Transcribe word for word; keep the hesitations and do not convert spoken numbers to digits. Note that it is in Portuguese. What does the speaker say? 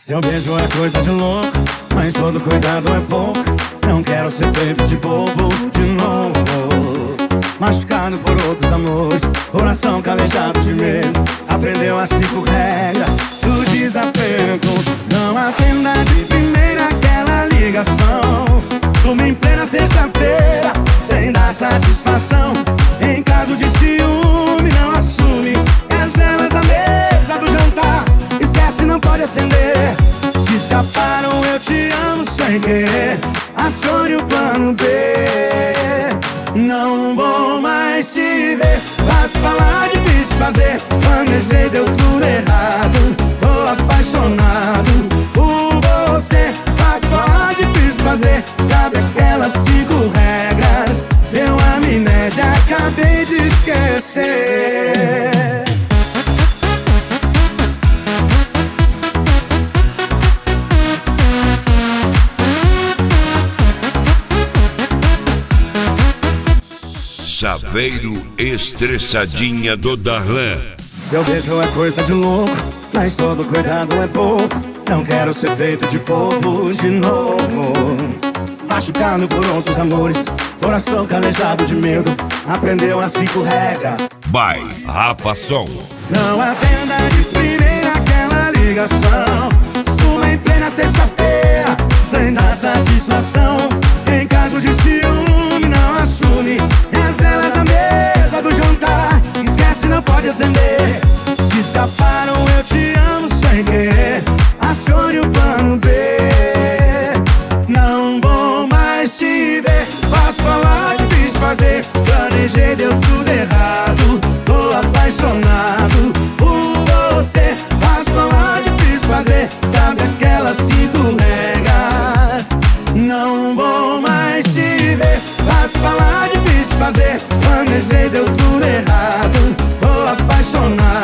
Seu beijo é coisa de louco, mas todo cuidado é pouco. Não quero ser feito de bobo de novo. Machucado por outros amores, coração calejado de medo. Aprendeu as cinco regras do desapego. Não atenda de primeira aquela ligação. Suma em plena sexta-feira, sem dar satisfação. Em caso de ciúme, não assume. É as velas da mesa do jantar, esquece, não pode acender. Se escaparam, eu te amo sem querer. Acione o plano B. Não vou mais te ver. Fácil falar, difícil fazer. Planejei, deu tudo errado. Tô apaixonado por você. Fácil falar, difícil fazer. Sabe aquelas cinco regras? Deu amnésia, acabei de esquecer. Chaveiro Estressadinha do Darlan. Seu beijo é coisa de louco, mas todo cuidado é pouco. Não quero ser feito de bobo de novo. Machucado por outros amores, coração calejado de medo. Aprendeu as cinco regras. By Rafa Som. Não atenda de primeira aquela ligação. Suma em plena sexta-feira, sem dar satisfação. Em caso de ciúme, não assume. É as velas na mesa do jantar, esquece, não pode acender. Se escaparam, eu te amo sem querer. Acione o plano B. Não vou mais te ver. Posso falar, difícil fazer. Planejei, deu tudo errado. Tô apaixonado por você. Posso falar, difícil fazer. Sabe aquelas cinco regras? Não vou mais te ver. Posso falar, difícil fazer. Planejei, deu tudo errado. Tô apaixonado